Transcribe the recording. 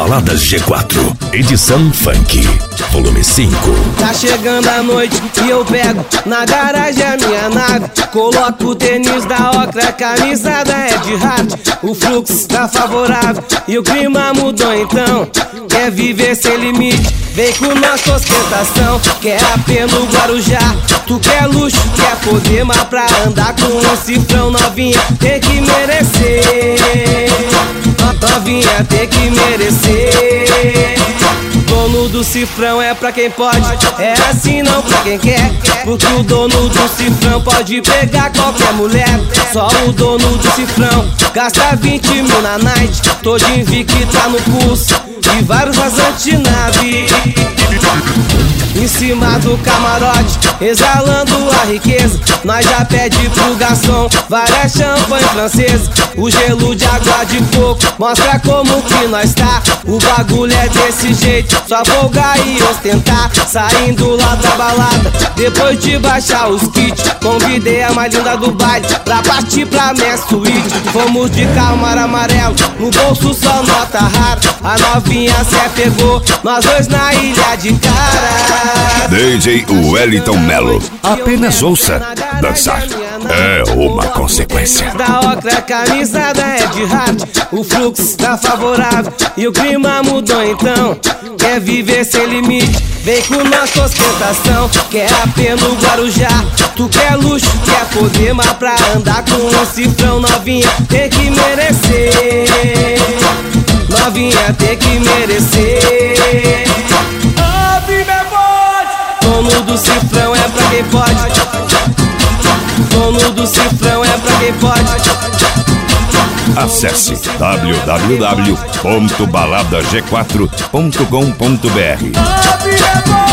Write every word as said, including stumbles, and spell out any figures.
Baladas G quatro, edição funk, volume cinco. Tá chegando a noite e eu pego na garagem a minha nave. Coloco o tênis da Ocra, a camisa da Ed Hart. O fluxo tá favorável e o clima mudou então. Quer viver sem limite, vem com nossa ostentação. Quer A P no Guarujá, tu quer luxo, quer poder. Mas pra andar com um cifrão, novinha tem que merecer. Novinha tem que merecer. Dono do cifrão é pra quem pode, é assim não pra quem quer. Porque o dono do cifrão pode pegar qualquer mulher. Só o dono do cifrão gasta vinte mil na night. Todo Invicta tá no pulso e vários vazantes nave. Em cima do camarote, exalando a riqueza. Nós já pede pro garçom várias champanhe francesas. O gelo de água de coco mostra como que nós tá. O bagulho é desse jeito, só folgar e ostentar. Saindo lá da balada, depois de baixar os kits, convidei a mais linda do baile pra partir pra minha suíte. Fomos de carro mar amarelo, no bolso só nota rara. A novinha se pegou, nós dois na ilha de cara. D J Wellington Melo, apenas ouça, dançar é uma consequência. Da Ocra, camisa da Ed Hart. O fluxo tá favorável e o clima mudou então. Quer viver sem limite, vem com nossa ostentação. Quer A P no Guarujá, tu quer luxo, quer poder. Mas pra andar com um cifrão, novinha tem que merecer. Novinha tem que merecer. Dono do cifrão é pra quem pode. Dono do cifrão é pra quem pode. Acesse w w w ponto balada g quatro ponto com ponto b r.